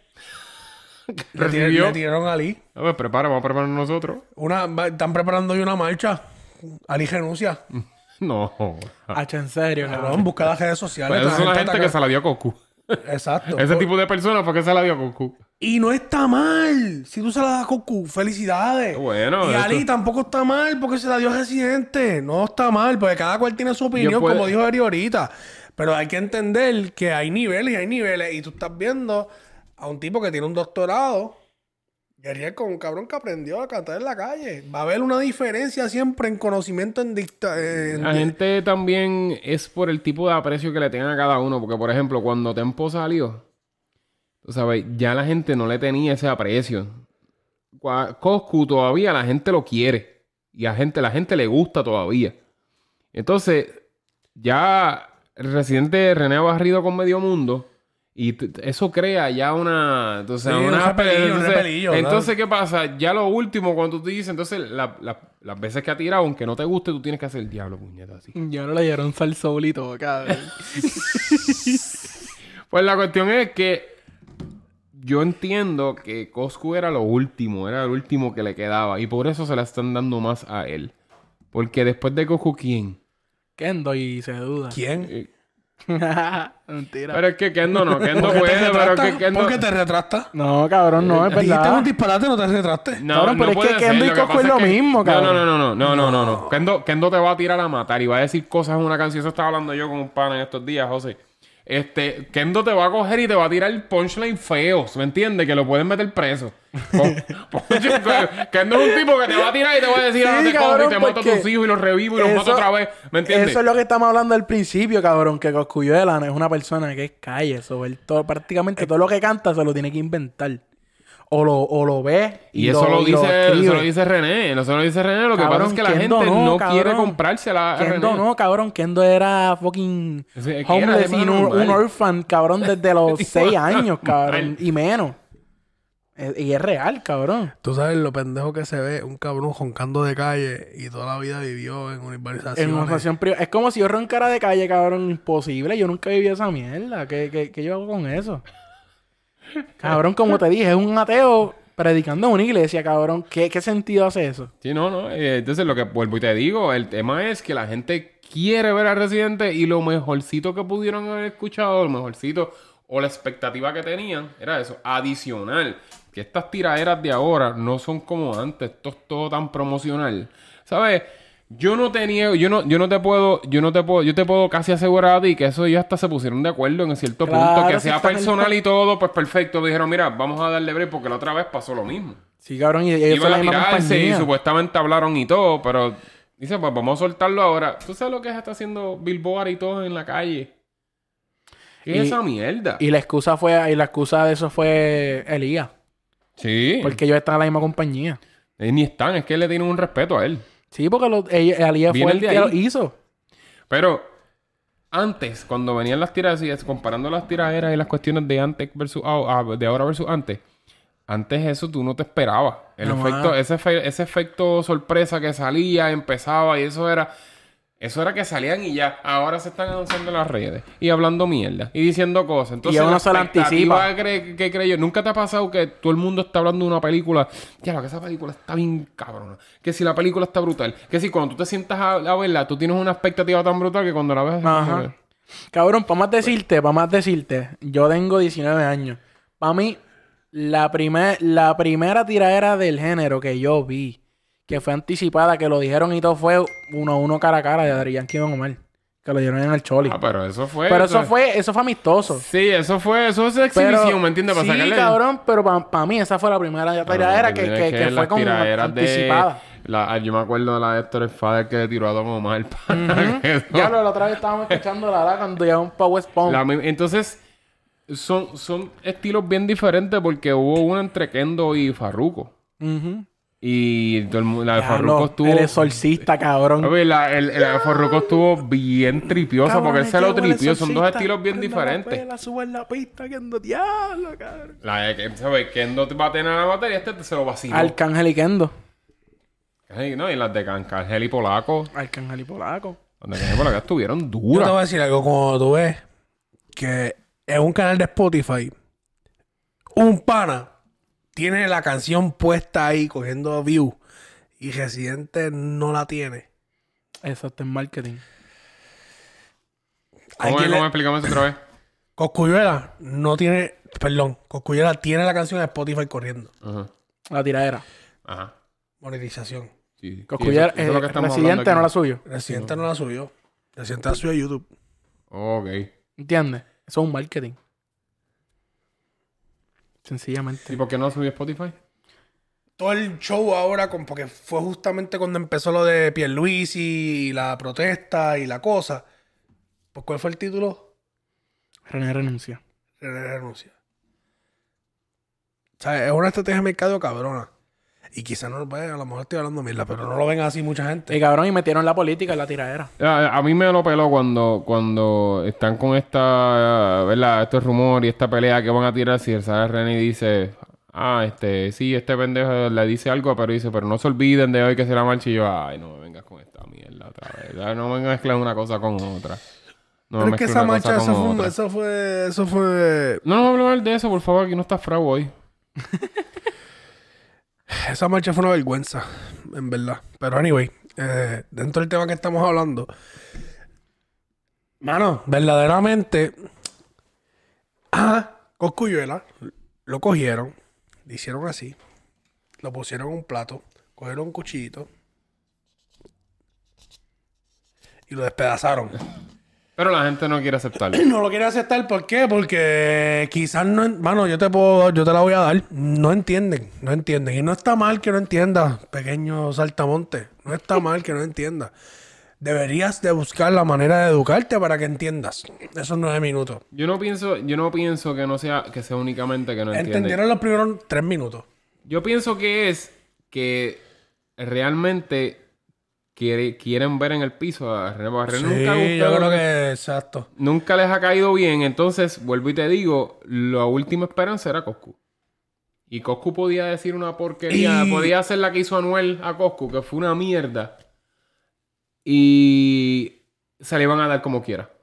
Speaker 1: Le tiraron a Ali.
Speaker 2: A ver, vamos a preparar nosotros.
Speaker 1: Están preparando hoy una marcha. Ali renuncia.
Speaker 2: No.
Speaker 3: En serio,
Speaker 1: Cabrón, busca las redes sociales.
Speaker 2: Pero esa es la gente que se la dio a Goku.
Speaker 1: Exacto.
Speaker 2: Ese tipo de personas fue que se la dio a Goku.
Speaker 1: Y no está mal. Si tú se la das a Goku, felicidades.
Speaker 2: Bueno.
Speaker 1: Y Ali tampoco está mal porque se la dio a Residente. No está mal, porque cada cual tiene su opinión, como dijo Eri ahorita. Pero hay que entender que hay niveles y hay niveles. Y tú estás viendo a un tipo que tiene un doctorado. Y Ariel con un cabrón que aprendió a cantar en la calle. Va a haber una diferencia siempre en conocimiento
Speaker 2: La gente también es por el tipo de aprecio que le tengan a cada uno. Porque, por ejemplo, cuando Tempo salió, tú sabes, ya la gente no le tenía ese aprecio. Coscu todavía la gente lo quiere. Y la gente le gusta todavía. Entonces, ya el Residente René ha barrido con medio mundo. Y eso crea ya una... Entonces,
Speaker 1: sí, un repelillo,
Speaker 2: entonces, ¿qué pasa? Ya lo último, cuando tú dices... Entonces, las veces que ha tirado, aunque no te guste, tú tienes que hacer el diablo, puñeta, así.
Speaker 3: Ya no le dieron salsoul y todo, cabrón.
Speaker 2: Pues la cuestión es que... Yo entiendo que Coscu era lo último. Era el último que le quedaba. Y por eso se la están dando más a él. Porque después de Coscu, ¿quién?
Speaker 3: Kendo y se duda.
Speaker 1: ¿Quién?
Speaker 3: Mentira.
Speaker 2: Pero es que Kendo no. Kendo puede, pero que Kendo...
Speaker 1: ¿Por qué te retrastas?
Speaker 3: No, cabrón, no, es
Speaker 1: Dijiste
Speaker 3: verdad.
Speaker 1: un disparate, no te retraste.
Speaker 2: No,
Speaker 3: cabrón, pero
Speaker 2: no
Speaker 3: es que
Speaker 2: puede
Speaker 3: Kendo y
Speaker 2: ser. Lo que
Speaker 3: Coscu es
Speaker 2: pasa
Speaker 3: lo mismo, cabrón.
Speaker 2: No. Kendo te va a tirar a matar y va a decir cosas en una canción. Eso estaba hablando yo con un pana en estos días, José. Kendo te va a coger y te va a tirar punchline feos, ¿me entiendes? Que lo pueden meter preso. Kendo es un tipo que te va a tirar y te va a decir,
Speaker 3: Sí,
Speaker 2: te
Speaker 3: cabrón,
Speaker 2: cojo y te mato a tus hijos y los revivo y los mato otra vez, ¿me entiendes?
Speaker 3: Eso es lo que estamos hablando al principio, cabrón. Que Cosculluela no es una persona que es calle. Prácticamente todo lo que canta se lo tiene que inventar. O lo ve
Speaker 2: y eso lo dice René. Eso lo dice René. Lo que pasa es que la gente no quiere comprársela a René.
Speaker 3: Kendo no, cabrón. Kendo era fucking homeless y un orphan, cabrón, desde los 6 años, cabrón. Y menos. Y es real, cabrón.
Speaker 1: Tú sabes lo pendejo que se ve un cabrón roncando de calle y toda la vida vivió en urbanizaciones.
Speaker 3: En una urbanización privada. Es como si yo roncara de calle, cabrón. Imposible. Yo nunca viví esa mierda. ¿Qué yo hago con eso? Cabrón, como te dije, es un ateo predicando en una iglesia, cabrón. ¿Qué sentido hace eso?
Speaker 2: Sí, no. Entonces, lo que vuelvo y te digo, el tema es que la gente quiere ver a Residente y lo mejorcito que pudieron haber escuchado, lo mejorcito o la expectativa que tenían, era eso. Adicional, que estas tiraderas de ahora no son como antes. Esto es todo tan promocional. ¿Sabes? Yo te puedo casi asegurar a ti que eso ya hasta se pusieron de acuerdo en cierto punto, que sea personal y todo, pues perfecto. Dijeron, mira, vamos a darle break porque la otra vez pasó lo mismo.
Speaker 3: Sí, cabrón, y ellos
Speaker 2: iban a tirarse y supuestamente hablaron y todo, pero dice, pues vamos a soltarlo ahora. ¿Tú sabes lo que está haciendo Billboard y todo en la calle? ¿Qué es esa mierda?
Speaker 3: Y la excusa de eso fue Elías.
Speaker 2: Sí.
Speaker 3: Porque ellos están en la misma compañía.
Speaker 2: Ni están, es que le tienen un respeto a él.
Speaker 3: Sí, porque Elías fue el que lo hizo.
Speaker 2: Pero antes, cuando venían las tiraderas, comparando las tiraderas y las cuestiones de antes versus de ahora versus antes, Antes eso tú no te esperabas. El
Speaker 3: No,
Speaker 2: efecto, ese efecto sorpresa que salía, empezaba y eso era que salían y ya. Ahora se están anunciando en las redes y hablando mierda y diciendo cosas. Entonces,
Speaker 3: uno se la anticipa.
Speaker 2: que creyó. ¿Nunca te ha pasado que todo el mundo está hablando de una película? Ya, que esa película está bien cabrona. Que si la película está brutal. Que si cuando tú te sientas a verla, tú tienes una expectativa tan brutal que cuando la ves...
Speaker 3: Ajá. Cabrón, para más decirte, yo tengo 19 años. Para mí, la primera tiradera del género que yo vi, que fue anticipada, que lo dijeron y todo, fue 1-1 cara a cara de Daddy Yankee y Don Omar. Que lo dieron en el Choli.
Speaker 2: Pero eso fue...
Speaker 3: Pero eso fue amistoso.
Speaker 2: Sí, eso es exhibición, ¿me entiendes? Para
Speaker 3: sí,
Speaker 2: sacarle...
Speaker 3: cabrón, pero para mí esa fue la primera tiradera que fue como anticipada.
Speaker 2: Yo me acuerdo de la de Héctor Fader que le tiró a Don Omar.
Speaker 3: Ya la otra vez estábamos escuchando cuando llegamos para West Palm.
Speaker 2: Entonces, son estilos bien diferentes porque hubo una entre Kendo y Farruko. Y todo la de Farruko estuvo...
Speaker 3: El exorcista, cabrón.
Speaker 2: La de Farruko estuvo bien tripiosa porque él se lo tripió. Son dos estilos bien diferentes.
Speaker 3: La sube en la pista, Kendo, diablo, cabrón.
Speaker 2: La de ¿sabes? Kendo va a tener la batería, este se lo vaciló.
Speaker 3: Arcángel y Kendo.
Speaker 2: No, y las de Arcángel y Polaco.
Speaker 3: Arcángel y Polaco.
Speaker 2: Las de Arcángel y Polaco estuvieron
Speaker 1: Yo te
Speaker 2: duras.
Speaker 1: voy a decir algo. Cuando tú ves que en un canal de Spotify un pana tiene la canción puesta ahí cogiendo view y Residente no la tiene.
Speaker 3: Eso está en marketing.
Speaker 2: ¿Cómo explícame eso otra vez?
Speaker 1: Cosculluela no tiene... Perdón. Cosculluela tiene la canción de Spotify corriendo.
Speaker 2: Ajá.
Speaker 3: La tiradera.
Speaker 2: Ajá.
Speaker 1: Monetización.
Speaker 2: Sí.
Speaker 3: Coscullera,
Speaker 2: Eso es lo que estamos
Speaker 3: Residente
Speaker 2: hablando
Speaker 3: no
Speaker 2: aquí.
Speaker 3: la suyo.
Speaker 1: Residente no la subió. Residente la subió a YouTube.
Speaker 2: Ok.
Speaker 3: ¿Entiendes? Eso es un marketing.
Speaker 2: ¿Y
Speaker 3: Sencillamente.
Speaker 2: por qué no subió Spotify?
Speaker 1: Todo el show ahora, porque fue justamente cuando empezó lo de Pierluisi y la protesta y la cosa. Pues, ¿cuál fue el título?
Speaker 3: René renuncia.
Speaker 1: Renuncia. O sea, es una estrategia de mercado cabrona. Y quizás no lo ven, a lo mejor estoy hablando mierda, pero no lo ven así mucha gente.
Speaker 3: Y cabrón, y metieron la política en la tiradera.
Speaker 2: A mí me lo peló cuando están con esta, ¿verdad? Este rumor y esta pelea que van a tirar. Si el sale René dice, sí, este pendejo le dice algo, pero no se olviden de hoy que será marcha. Y yo, ay, no me vengas con esta mierda otra vez. No me mezcles una cosa con otra. No
Speaker 1: pero
Speaker 2: me
Speaker 1: es que
Speaker 2: mezcles
Speaker 1: esa
Speaker 2: una cosa
Speaker 1: marcha,
Speaker 2: con otra.
Speaker 1: eso fue...
Speaker 2: No vamos a hablar de eso, por favor. Aquí no está Frau hoy.
Speaker 1: Esa marcha fue una vergüenza, en verdad. Pero anyway, dentro del tema que estamos hablando, mano, verdaderamente, Cosculluela lo cogieron, le hicieron así, lo pusieron en un plato, cogieron un cuchillito y lo despedazaron.
Speaker 2: Pero la gente no quiere aceptarlo.
Speaker 1: No lo quiere aceptar, ¿por qué? Porque quizás no... Mano, yo te la voy a dar. No entienden. Y no está mal que no entiendas, pequeño saltamonte. No está mal que no entiendas. Deberías de buscar la manera de educarte para que entiendas esos 9 minutos.
Speaker 2: Yo no pienso que sea únicamente que no entienden.
Speaker 1: Entendieron los primeros 3 minutos.
Speaker 2: Yo pienso que es que realmente quieren ver en el piso a René. A René
Speaker 1: Sí,
Speaker 2: nunca ha gustado,
Speaker 1: yo creo que... Exacto.
Speaker 2: nunca les ha caído bien. Entonces, vuelvo y te digo, la última esperanza era Coscu. Y Coscu podía decir una porquería. Podía hacer la que hizo Anuel a Coscu, que fue una mierda. Y se le iban a dar como quiera.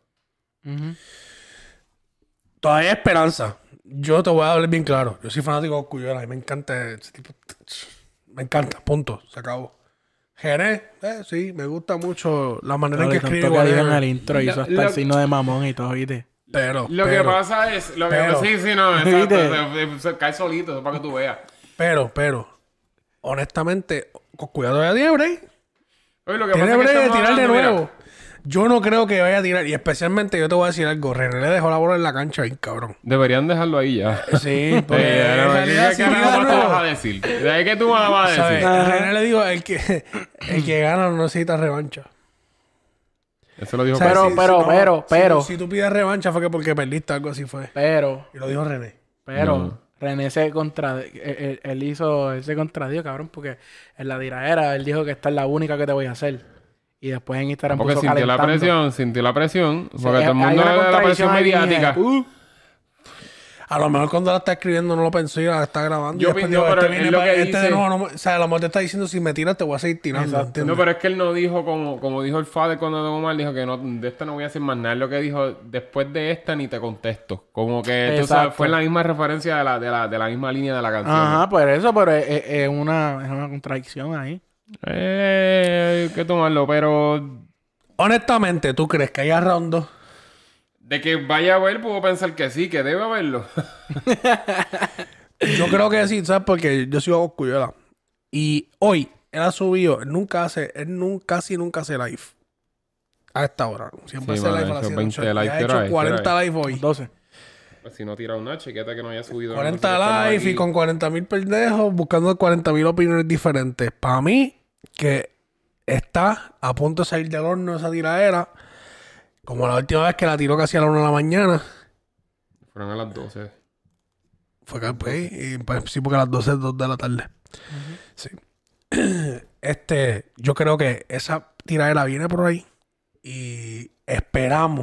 Speaker 1: Todavía hay esperanza. Yo te voy a hablar bien claro. Yo soy fanático de Cosculluela y me encanta ese tipo. Me encanta. Punto. Se acabó. Jerez, sí, me gusta mucho la manera en que escribe.
Speaker 3: Tanto que dijo en el intro, hizo hasta el signo de mamón y todo, ¿viste?
Speaker 2: Lo que pasa es... Sí, no, exacto. Se cae solito, eso para que tú veas.
Speaker 1: Pero, honestamente, Cosculluela todavía tiene break.
Speaker 2: Oye, lo que
Speaker 1: Tiene
Speaker 2: pasa es que
Speaker 1: break de
Speaker 2: estamos
Speaker 1: tirar de
Speaker 2: hablando,
Speaker 1: nuevo. Yo no creo que vaya a tirar. Y especialmente, yo te voy a decir algo. René le dejó la bola en la cancha bien cabrón.
Speaker 2: Deberían dejarlo ahí ya.
Speaker 1: Sí, porque en realidad sí
Speaker 2: ¿Qué
Speaker 1: tira de
Speaker 2: tú
Speaker 1: nuevo.
Speaker 2: vas a decir? ¿De ahí qué tú vas a
Speaker 1: ¿Sabes?
Speaker 2: decir?
Speaker 1: René le digo, el que gana no necesita revancha.
Speaker 2: Eso lo dijo
Speaker 1: O sea,
Speaker 3: Pero, pero.
Speaker 1: Si tú pides revancha fue que porque perdiste, algo así fue.
Speaker 3: Pero,
Speaker 1: Y lo dijo René.
Speaker 2: No.
Speaker 3: René él se contradijo, cabrón, porque en la tiradera él dijo que esta es la única que te voy a hacer. Y después en Instagram
Speaker 2: Porque
Speaker 3: puso
Speaker 2: sintió
Speaker 3: calentando.
Speaker 2: la presión, porque todo el
Speaker 3: hay
Speaker 2: mundo
Speaker 3: una
Speaker 2: le da la
Speaker 3: contradicción
Speaker 2: presión
Speaker 3: ahí,
Speaker 2: mediática.
Speaker 1: A lo mejor cuando la está escribiendo no lo pensó y la está grabando.
Speaker 2: Yo
Speaker 1: y después
Speaker 2: pienso,
Speaker 1: digo,
Speaker 2: pero
Speaker 1: este
Speaker 2: es
Speaker 1: viene
Speaker 2: lo
Speaker 1: para...
Speaker 2: que
Speaker 1: Este de
Speaker 2: dice-
Speaker 1: nuevo no me- O sea, a lo mejor te está diciendo, si me tiras te voy a seguir tirando.
Speaker 3: Exacto.
Speaker 1: ¿entiendes?
Speaker 2: No, pero es que él no dijo como dijo el Fader cuando Don Omar, dijo que no, de esta no voy a hacer más nada. Lo que dijo, después de esta ni te contesto. Como que tú sabes,
Speaker 3: Exacto.
Speaker 2: fue en la misma referencia de la misma línea de la canción.
Speaker 3: Ajá, por eso, pero es una contradicción ahí.
Speaker 2: Hay que tomarlo, pero
Speaker 1: Honestamente, ¿tú crees que haya round 2?
Speaker 2: de que vaya a ver, puedo pensar que sí, que debe haberlo.
Speaker 1: Yo creo que sí, ¿sabes? Porque yo sigo a Cosculluela. Y hoy, él ha subido, casi nunca hace live. A esta hora. Siempre
Speaker 2: Sí,
Speaker 1: hace
Speaker 2: mano,
Speaker 1: live a las
Speaker 2: esos
Speaker 1: 7,
Speaker 2: 20
Speaker 1: 8.
Speaker 2: live,
Speaker 1: Y ha
Speaker 2: ¿qué hora
Speaker 1: hecho
Speaker 2: es? ¿Qué
Speaker 1: 40
Speaker 2: hora
Speaker 1: live hoy.
Speaker 3: 12.
Speaker 2: Si no tira una chequeta que no haya subido.
Speaker 1: 40 live y con 40,000 pendejos buscando 40,000 opiniones diferentes. Para mí, que está a punto de salir del horno esa tiradera, como la última vez que la tiró casi a la 1 de la mañana.
Speaker 2: Fueron a las 12.
Speaker 1: Fue que pues, y, pues, sí, porque a las 12 2 de la tarde. Sí. Yo creo que esa tiradera viene por ahí y esperamos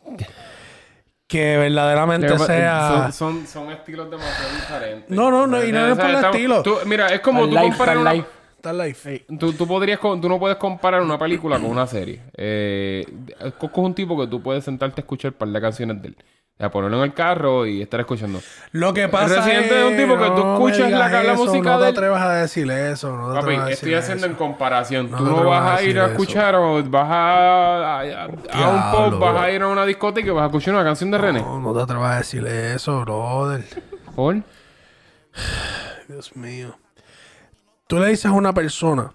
Speaker 1: que verdaderamente sea...
Speaker 2: Son estilos demasiado diferentes.
Speaker 1: No, y no es por el estilo.
Speaker 2: Mira, es como tú comparar una...
Speaker 1: Está live.
Speaker 2: Tú no puedes comparar una película con una serie. Coco es un tipo que tú puedes sentarte a escuchar un par de canciones de él. O sea, ponerlo en el carro y estar escuchando.
Speaker 1: Lo que pasa
Speaker 2: Residente es un tipo que tú
Speaker 1: no
Speaker 2: escuchas
Speaker 1: me digas
Speaker 2: la
Speaker 1: eso,
Speaker 2: música
Speaker 1: no te
Speaker 2: de él.
Speaker 1: atrevas a decir eso. No te
Speaker 2: Papi,
Speaker 1: atrevas a
Speaker 2: estoy
Speaker 1: decir
Speaker 2: haciendo
Speaker 1: eso.
Speaker 2: en comparación.
Speaker 1: No
Speaker 2: Tú
Speaker 1: te
Speaker 2: no
Speaker 1: atrevas
Speaker 2: vas
Speaker 1: a
Speaker 2: a ir
Speaker 1: decir
Speaker 2: a
Speaker 1: eso.
Speaker 2: escuchar o vas a un
Speaker 1: Diablo,
Speaker 2: pop, vas
Speaker 1: bro.
Speaker 2: a ir a una discoteca y vas a escuchar una canción de René.
Speaker 1: No te atrevas a decirle eso, brother.
Speaker 2: ¿Por?
Speaker 1: Dios mío. Tú le dices a una persona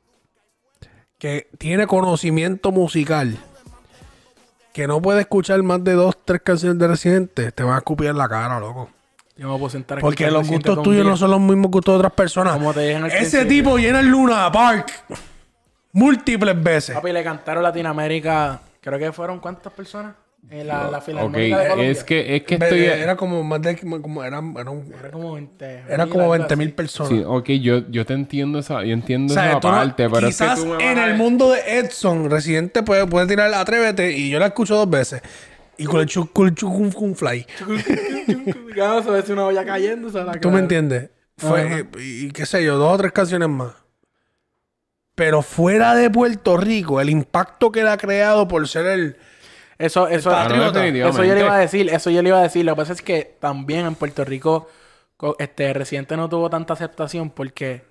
Speaker 1: que tiene conocimiento musical que no puede escuchar más de 2, 3 canciones de Residente, te van a escupir en la cara, loco.
Speaker 3: Yo no me puedo sentar a
Speaker 1: Porque
Speaker 3: escuchar
Speaker 1: los
Speaker 3: Residente
Speaker 1: gustos
Speaker 3: todo un
Speaker 1: tuyos
Speaker 3: día.
Speaker 1: no son los mismos gustos de otras personas.
Speaker 3: Como te dije en el
Speaker 1: Ese
Speaker 3: principio.
Speaker 1: tipo llena el Luna Park múltiples veces.
Speaker 3: Papi, le cantaron Latinoamérica. Creo que fueron ¿cuántas personas? La
Speaker 2: Ok,
Speaker 3: Filarmónica de Colombia.
Speaker 2: es que estoy...
Speaker 1: Era como más de... Como
Speaker 3: Era como 20.
Speaker 1: era como 20,000 personas.
Speaker 2: Sí, ok, yo te entiendo yo entiendo
Speaker 1: O sea,
Speaker 2: esa
Speaker 1: tú no-
Speaker 2: parte, pero es que
Speaker 1: quizás
Speaker 2: tú me vas
Speaker 1: en
Speaker 2: a-
Speaker 1: el mundo de Edson, Residente puede tirar Atrévete y yo la escucho 2 veces. Y con el un fly.
Speaker 3: Ya se ve si una olla cayendo.
Speaker 1: ¿Tú me entiendes? Fue, y qué sé yo, 2 o 3 canciones más. Pero fuera de Puerto Rico, el impacto que le ha creado por ser el...
Speaker 3: Eso
Speaker 1: Patriota.
Speaker 3: yo le iba a decir. Eso yo le iba a decir. Lo que pasa es que también en Puerto Rico Residente no tuvo tanta aceptación porque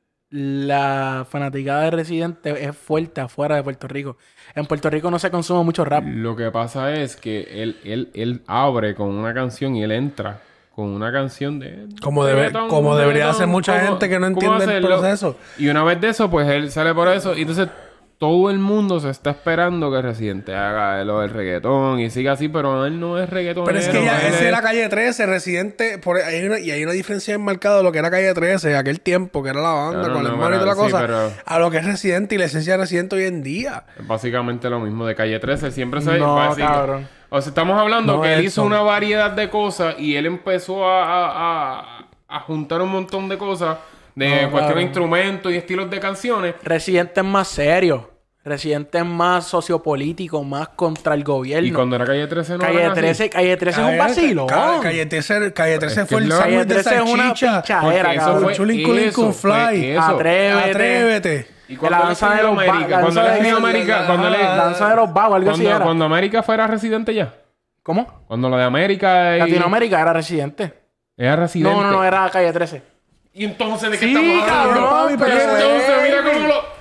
Speaker 3: la fanaticada de Residente es fuerte afuera de Puerto Rico. En Puerto Rico no se consume mucho rap.
Speaker 2: Lo que pasa es que él abre con una canción y él entra con una canción de...
Speaker 1: Como
Speaker 2: reggaetón,
Speaker 1: debería
Speaker 2: reggaetón,
Speaker 1: hacer mucha
Speaker 2: ¿cómo-
Speaker 1: gente que no
Speaker 2: cómo
Speaker 1: entiende el
Speaker 2: hacerlo?
Speaker 1: proceso.
Speaker 2: Y una vez de eso, pues él sale por eso. Y entonces todo el mundo se está esperando que Residente haga lo del reggaetón y siga así, pero él no es reggaetonero.
Speaker 1: Pero es que ya,
Speaker 2: él
Speaker 1: ese
Speaker 2: es-
Speaker 1: era Calle 13, Residente... y hay una diferencia enmarcada de lo que era Calle 13, aquel tiempo, que era la banda,
Speaker 2: Claro,
Speaker 1: con el
Speaker 2: no,
Speaker 1: hermano y toda la
Speaker 2: pero- sí,
Speaker 1: cosa,
Speaker 2: pero-
Speaker 1: a lo que es Residente y la esencia de Residente hoy en día.
Speaker 2: Es básicamente lo mismo de Calle 13. Siempre se
Speaker 3: No,
Speaker 2: va a decir-
Speaker 3: cabrón.
Speaker 2: O sea, estamos hablando
Speaker 1: No,
Speaker 2: que él hizo
Speaker 1: Edson.
Speaker 2: una variedad de cosas y él empezó a juntar un montón de cosas de
Speaker 3: No,
Speaker 2: cuestión de
Speaker 3: cabrón.
Speaker 2: instrumentos y estilos de canciones.
Speaker 3: Residente es más serio. Residente es más sociopolítico, más contra el gobierno.
Speaker 2: Y cuando era Calle 13 no
Speaker 3: Calle
Speaker 2: eran así.
Speaker 3: 13, Calle 13 es un vacilo.
Speaker 1: Calle 13
Speaker 2: que
Speaker 1: fue el
Speaker 2: es lo-
Speaker 1: sándwich
Speaker 3: Calle
Speaker 1: de
Speaker 3: 13 es una
Speaker 1: salchicha.
Speaker 3: pinchadera,
Speaker 2: Porque eso
Speaker 3: cabrón.
Speaker 2: fue
Speaker 1: Chulín culín
Speaker 2: eso,
Speaker 1: con
Speaker 2: fue
Speaker 1: fly.
Speaker 2: eso.
Speaker 1: Atrévete.
Speaker 2: Y cuando
Speaker 3: La
Speaker 2: él
Speaker 3: danza de
Speaker 2: escribió
Speaker 3: los
Speaker 2: América,
Speaker 3: la
Speaker 2: cuando
Speaker 3: danza
Speaker 2: él
Speaker 3: de-
Speaker 2: escribió América, cuando él-
Speaker 3: Danza de los vagos, algo así era.
Speaker 2: cuando América fuera Residente ya.
Speaker 3: ¿Cómo?
Speaker 2: Cuando lo de América y...
Speaker 3: Latinoamérica era Residente.
Speaker 2: Era Residente.
Speaker 3: No, era Calle 13.
Speaker 2: ¿Y entonces de qué
Speaker 3: Sí,
Speaker 2: estamos hablando?
Speaker 3: cabrón,
Speaker 1: papi, pero
Speaker 2: Y entonces, mira cómo lo...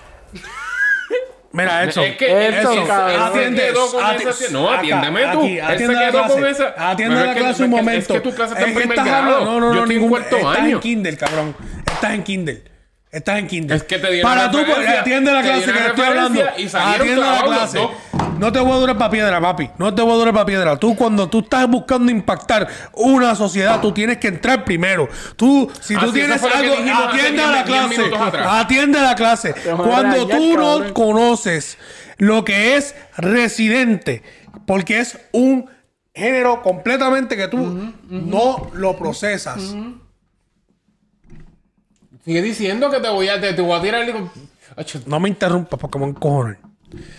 Speaker 1: Mira, Edson.
Speaker 2: Es que
Speaker 3: Edson,
Speaker 2: él
Speaker 3: cabrón.
Speaker 2: se
Speaker 1: Atiende,
Speaker 2: quedó con
Speaker 1: ati-
Speaker 2: esa... No,
Speaker 1: acá,
Speaker 2: atiéndeme tú.
Speaker 1: aquí,
Speaker 2: Él
Speaker 1: atiende
Speaker 2: se
Speaker 1: la
Speaker 2: quedó con
Speaker 1: clase.
Speaker 2: esa...
Speaker 1: Atiende
Speaker 2: Pero
Speaker 1: la
Speaker 2: es que-
Speaker 1: clase un
Speaker 2: es que-
Speaker 1: momento.
Speaker 2: Es que tu clase está en
Speaker 1: Es que
Speaker 2: primer
Speaker 1: estás
Speaker 2: grado.
Speaker 1: hablando- No,
Speaker 2: Yo estoy en cuarto
Speaker 1: Estás
Speaker 2: año.
Speaker 1: en Kindle, cabrón. Estás en Kindle. Estás en Kindle.
Speaker 2: Es que te di
Speaker 1: Para
Speaker 2: una
Speaker 1: tú,
Speaker 2: referencia.
Speaker 1: atiende la
Speaker 2: Te di
Speaker 1: clase
Speaker 2: una
Speaker 1: que te estoy hablando.
Speaker 2: referencia y salieron
Speaker 1: Atiende la
Speaker 2: clavados
Speaker 1: clase.
Speaker 2: los
Speaker 1: No te voy a durar para piedra, papi. No te voy a durar para piedra. Tú, cuando tú estás buscando impactar una sociedad, tú tienes que entrar primero. Tú, si tú
Speaker 2: Así,
Speaker 1: tienes
Speaker 2: eso fue lo que
Speaker 1: algo,
Speaker 2: dijimos hace
Speaker 1: atiende a la
Speaker 2: 10
Speaker 1: clase.
Speaker 2: minutos atrás.
Speaker 1: Atiende a la clase.
Speaker 3: van a
Speaker 1: Cuando
Speaker 3: regañar,
Speaker 1: tú no
Speaker 3: cabrón.
Speaker 1: conoces lo que es Residente, porque es un género completamente que tú no lo procesas.
Speaker 2: Sigue diciendo que te voy a tirar y digo... Acho,
Speaker 1: No me interrumpas porque me encojonan.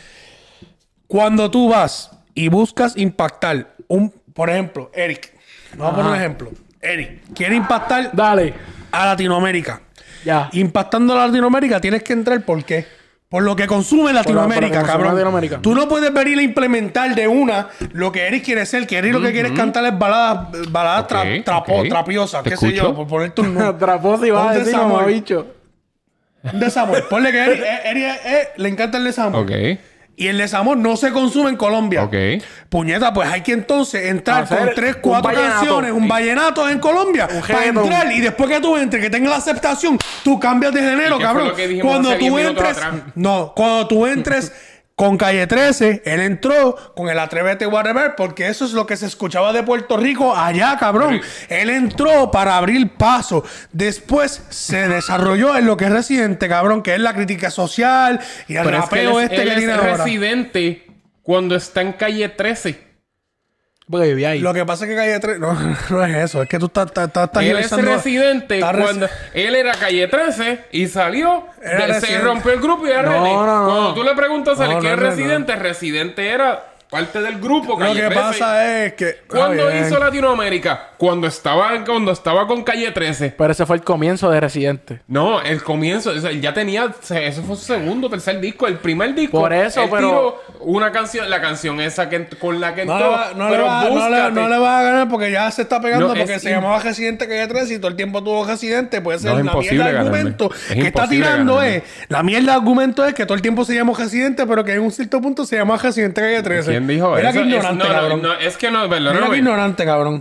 Speaker 1: Cuando tú vas y buscas impactar por ejemplo, Eric Vamos a poner un ejemplo. Eric quiere impactar
Speaker 3: Dale.
Speaker 1: a Latinoamérica.
Speaker 3: Ya.
Speaker 1: Impactando a Latinoamérica tienes que entrar ¿por qué? Por lo que consume Latinoamérica,
Speaker 3: consume
Speaker 1: cabrón.
Speaker 3: Latinoamérica.
Speaker 1: Tú no puedes venir a implementar de una lo que Eric quiere ser. Que Eric lo que quiere es cantar es baladas
Speaker 2: Ok.
Speaker 1: trapiosas,
Speaker 2: Te
Speaker 1: qué sé yo,
Speaker 2: escucho.
Speaker 1: por ponerte un nombre.
Speaker 3: Traposo y vas a
Speaker 1: Un
Speaker 3: decir
Speaker 1: desamor.
Speaker 3: como bicho.
Speaker 1: Un desamor. Ponle que Eric le encanta el desamor.
Speaker 2: Ok.
Speaker 1: Y el desamor no se consume en Colombia.
Speaker 2: Ok.
Speaker 1: Puñeta, pues hay que entonces entrar
Speaker 3: Hacer
Speaker 1: con 3,
Speaker 3: un
Speaker 1: 4
Speaker 3: vallenato.
Speaker 1: canciones, un vallenato en Colombia, para
Speaker 3: reggaetón.
Speaker 1: entrar. Y después que tú entres, que tengas la aceptación, tú cambias de género,
Speaker 2: ¿Y qué fue
Speaker 1: cabrón.
Speaker 2: lo que dijimos
Speaker 1: Cuando
Speaker 2: hace 10
Speaker 1: tú
Speaker 2: minutos
Speaker 1: entres,
Speaker 2: atrás?
Speaker 1: no, cuando tú entres con Calle 13, él entró con el Atrévete Whatever, porque eso es lo que se escuchaba de Puerto Rico allá, cabrón. Él entró para abrir paso. Después se desarrolló en lo que es Residente, cabrón, que es la crítica social y el
Speaker 2: Pero es que
Speaker 1: rapeo
Speaker 2: él
Speaker 1: que tiene
Speaker 2: es
Speaker 1: ahora.
Speaker 2: residente cuando está en calle 13.
Speaker 3: Porque vivía ahí.
Speaker 1: Lo que pasa es que Calle 13... No es eso. Es que tú estás
Speaker 2: Él es residente
Speaker 1: estás
Speaker 2: cuando... Él era calle 13 y salió...
Speaker 1: Era
Speaker 2: se
Speaker 1: residente.
Speaker 2: rompió el grupo y era
Speaker 3: No,
Speaker 2: René.
Speaker 3: no, no.
Speaker 2: Cuando tú le preguntas a él
Speaker 1: No,
Speaker 2: qué
Speaker 1: no,
Speaker 2: es
Speaker 1: no,
Speaker 2: residente, residente era parte del grupo
Speaker 1: Lo
Speaker 2: calle
Speaker 1: que
Speaker 2: 13.
Speaker 1: pasa es que...
Speaker 2: ¿Cuándo
Speaker 1: Está bien.
Speaker 2: hizo Latinoamérica? Cuando estaba con calle 13.
Speaker 3: Pero ese fue el comienzo de Residente.
Speaker 2: No, el comienzo, o sea, ya tenía, eso fue su segundo, tercer disco, el primer disco.
Speaker 3: Por eso,
Speaker 2: él
Speaker 3: pero-
Speaker 2: tiró una canción, la canción esa con la que
Speaker 1: No,
Speaker 2: entró.
Speaker 1: no
Speaker 2: pero
Speaker 1: le
Speaker 2: búscate.
Speaker 1: va a ganar porque ya se está pegando
Speaker 2: No,
Speaker 1: porque
Speaker 2: es
Speaker 1: se llamaba Residente Calle 13 y todo el tiempo tuvo Residente. Puede ser
Speaker 2: No, es
Speaker 1: la
Speaker 2: imposible
Speaker 1: mierda de
Speaker 2: ganarme.
Speaker 1: argumento
Speaker 2: Es
Speaker 1: que está
Speaker 2: imposible
Speaker 1: tirando
Speaker 2: ganarme.
Speaker 1: la mierda de argumento es que todo el tiempo se llamó Residente, pero que en un cierto punto se llama Residente Calle 13.
Speaker 2: ¿Quién dijo
Speaker 1: Mira
Speaker 2: eso?
Speaker 1: que ignorante,
Speaker 2: no,
Speaker 1: cabrón.
Speaker 2: no, es que no,
Speaker 1: Mira que
Speaker 2: perdóname.
Speaker 1: ignorante, cabrón.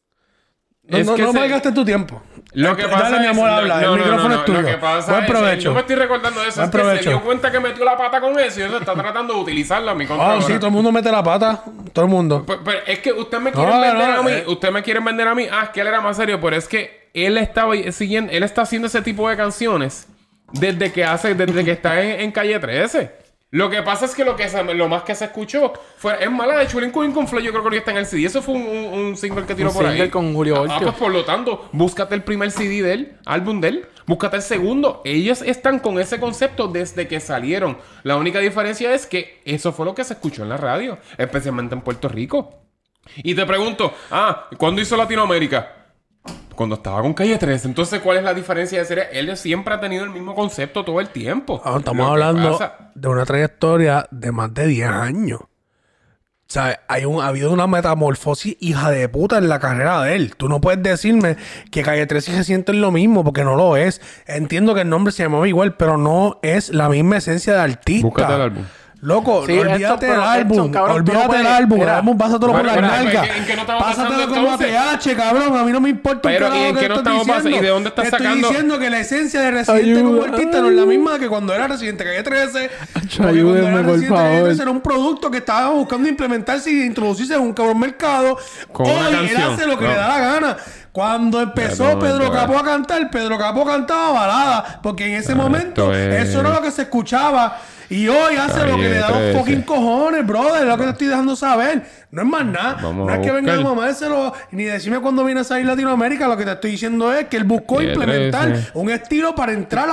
Speaker 2: Es
Speaker 1: No,
Speaker 2: que
Speaker 1: no
Speaker 2: se-
Speaker 1: me gastes tu tiempo.
Speaker 2: Lo que pasa
Speaker 1: Dale, mi amor,
Speaker 2: es,
Speaker 1: habla.
Speaker 2: no,
Speaker 1: El micrófono es tuyo.
Speaker 2: Lo que pasa
Speaker 1: Buen
Speaker 2: es,
Speaker 1: provecho.
Speaker 2: no me estoy recordando de eso,
Speaker 1: Buen
Speaker 2: es que se
Speaker 1: provecho.
Speaker 2: dio cuenta que metió la pata con eso y eso está tratando de utilizarlo a mi contra.
Speaker 1: Ah,
Speaker 2: ahora.
Speaker 1: sí, todo el mundo mete la pata. Todo el mundo.
Speaker 2: Pero es que usted me quiere
Speaker 1: No,
Speaker 2: vender
Speaker 1: no,
Speaker 2: a mí. Usted me quiere vender a mí. Ah, es que él era más serio. Pero es que él estaba siguiendo... Él está haciendo ese tipo de canciones desde que está en Calle 13. Lo que pasa es que lo más que se escuchó es mala de Chulín con Flow. Yo creo que está en el CD. Eso fue un single que tiró
Speaker 3: Un
Speaker 2: por ahí.
Speaker 3: single con Julio Voltio.
Speaker 2: Pues por lo tanto, búscate el primer CD de él, álbum de él. Búscate el segundo. Ellos están con ese concepto desde que salieron. La única diferencia es que eso fue lo que se escuchó en la radio, especialmente en Puerto Rico. Y te pregunto, ¿cuándo hizo Latinoamérica? Cuando estaba con Calle 13. Entonces, ¿cuál es la diferencia de ser? Él siempre ha tenido el mismo concepto todo el tiempo.
Speaker 1: Estamos
Speaker 2: Lo que
Speaker 1: hablando
Speaker 2: pasa-
Speaker 1: de una trayectoria de más de 10 años. O sea, ha habido una metamorfosis hija de puta en la carrera de él. Tú no puedes decirme que Calle 13 se siente lo mismo, porque no lo es. Entiendo que el nombre se llamaba igual, pero no es la misma esencia de artista.
Speaker 2: Búscate el álbum.
Speaker 1: Loco,
Speaker 3: Sí,
Speaker 1: olvídate
Speaker 3: esto,
Speaker 1: del
Speaker 3: pero
Speaker 1: álbum.
Speaker 3: esto, cabrón, tú no
Speaker 1: Olvídate del
Speaker 3: puedes-
Speaker 1: álbum.
Speaker 3: mira.
Speaker 1: El álbum, pásatelo por
Speaker 2: Bueno,
Speaker 1: la
Speaker 2: pero,
Speaker 1: nalga.
Speaker 2: ¿en qué no estamos
Speaker 1: Pásatelo
Speaker 2: pasando
Speaker 1: como
Speaker 2: entonces?
Speaker 1: ATH, cabrón. A mí no me importa un
Speaker 2: Pero,
Speaker 1: carajo
Speaker 2: ¿y en
Speaker 1: que
Speaker 2: qué no
Speaker 1: estés
Speaker 2: estamos pasando?
Speaker 1: diciendo.
Speaker 2: ¿Y de dónde estás
Speaker 1: Estoy
Speaker 2: sacando?
Speaker 1: diciendo que la esencia de Residente como artista no es la misma que cuando era Residente Calle 13. Porque cuando
Speaker 3: ayúdenme,
Speaker 1: era
Speaker 3: por
Speaker 1: Residente Calle
Speaker 3: favor.
Speaker 1: 13 era un producto que estaba buscando implementarse y introducirse en un cabrón mercado.
Speaker 2: Con
Speaker 1: Hoy
Speaker 2: una
Speaker 1: él
Speaker 2: canción.
Speaker 1: hace lo que
Speaker 2: No.
Speaker 1: le da la gana. Cuando empezó
Speaker 2: no,
Speaker 1: Pedro
Speaker 2: no,
Speaker 1: Capó a cantar, Pedro Capó cantaba balada. Porque en ese momento
Speaker 2: esto es-
Speaker 1: eso era lo que se escuchaba. Y hoy hace lo que le da los
Speaker 2: Calle
Speaker 1: fucking
Speaker 2: 13.
Speaker 1: cojones, brother. Es lo que te estoy dejando saber. No es más nada.
Speaker 2: Vamos
Speaker 1: No
Speaker 2: a
Speaker 1: es que venga a
Speaker 2: buscar.
Speaker 1: mamárselo ni decirme cuándo viene a salir Latinoamérica. Lo que te estoy diciendo es que él buscó
Speaker 2: Calle
Speaker 1: implementar
Speaker 2: 13.
Speaker 1: un estilo para entrar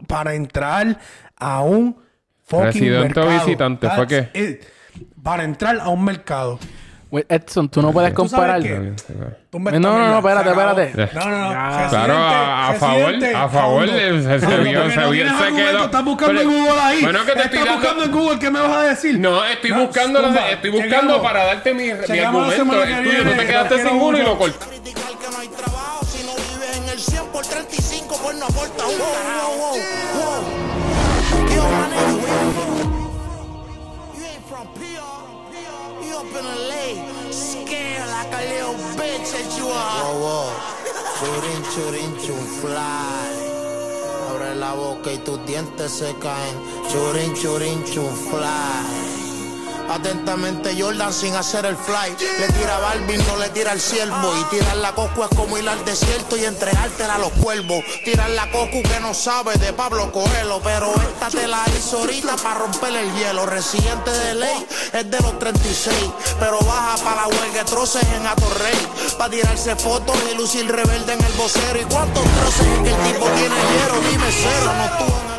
Speaker 1: a un fucking
Speaker 2: Residente o
Speaker 1: mercado.
Speaker 2: visitante, ¿fue
Speaker 1: That's
Speaker 2: qué?
Speaker 1: it. Para entrar a un mercado.
Speaker 3: Wait, Edson, tú no puedes
Speaker 1: ¿Tú sabes
Speaker 3: comparar.
Speaker 1: qué? Tumba
Speaker 3: No,
Speaker 1: esta
Speaker 3: no, no,
Speaker 1: mierda.
Speaker 3: espérate,
Speaker 1: Se acabó.
Speaker 3: espérate.
Speaker 1: No, no, no.
Speaker 3: Ya.
Speaker 2: Claro, a favor, se quedó.
Speaker 1: Estás buscando en
Speaker 2: Pero-
Speaker 1: Google ahí.
Speaker 2: Bueno, que te estoy
Speaker 1: Estás
Speaker 2: dando-
Speaker 1: buscando en Google. ¿Qué me vas a decir?
Speaker 2: No, estoy buscando
Speaker 1: chequeamos.
Speaker 2: para darte mi
Speaker 1: Chequeamos la
Speaker 2: argumento.
Speaker 1: semana que
Speaker 2: El tuyo,
Speaker 1: viene,
Speaker 2: tú te quedaste
Speaker 1: quiero
Speaker 2: sin uno y
Speaker 1: mucho.
Speaker 2: lo cortaste.
Speaker 4: Criticar que no hay trabajo si no vives en el 100 por 35 pues no aporta un carajo. Yo, my nigga, where you from? You ain't from PR. You up in LA, scared like a little bitch that you are. Wow, wow. Churin, fly. Abre la boca y tus dientes se caen. Churin, fly. Atentamente Jordan sin hacer el fly. Le tira a Balvin, no le tira al ciervo. Y tirar la coco es como ir al desierto y entregártela a los cuervos. Tirar la coco que no sabe de Pablo Coelho. Pero esta te la hizo ahorita para romper el hielo. Residente de ley es de los 36. Pero baja para la huelga troces en Atorrey. Pa' tirarse fotos y lucir rebelde en el vocero. ¿Y cuántos troces es que el tipo tiene hiero? Dime cero, no estuvo en